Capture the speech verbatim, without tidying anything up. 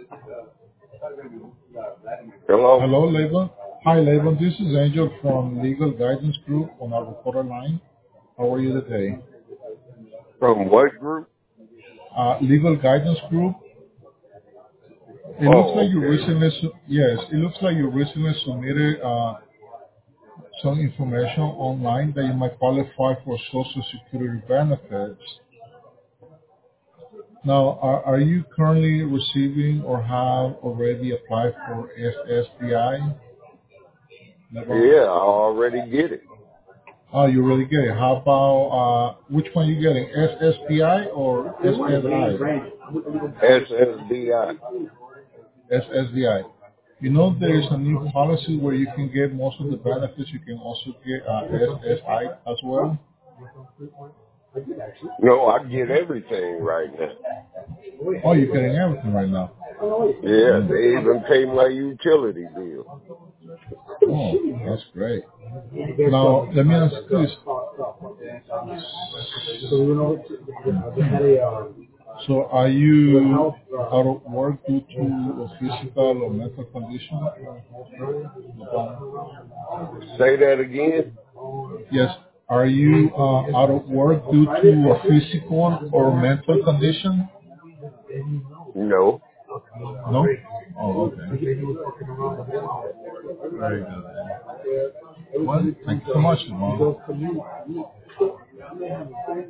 Hello? Hello, Laban. Hi, Laban. This is Angel from Legal Guidance Group on our recorder line. How are you today? From what group? Uh, Legal Guidance Group. It looks Oh, like you okay. recently, su- yes, it looks like you recently submitted uh, some information online that you might qualify for Social Security benefits. Now, are, are you currently receiving or have already applied for S S D I? Laban? Yeah, I already get it. Oh, you really get it. How about, uh, which one you getting, S S P I or S S I? S S D I. S S D I. You know there is a new policy where you can get most of the benefits. You can also get uh, S S I as well. No, I get everything right now. Oh, you're getting everything right now. Yeah, Mm. they even pay my utility bill. Oh, that's great. Now, let me ask you this. So are you out of work due to a physical or mental condition? Say that again? Yes. Are you uh, out of work due to a physical or mental condition? No. No? Oh, okay. Very good. Well, thank you so much, Ramon.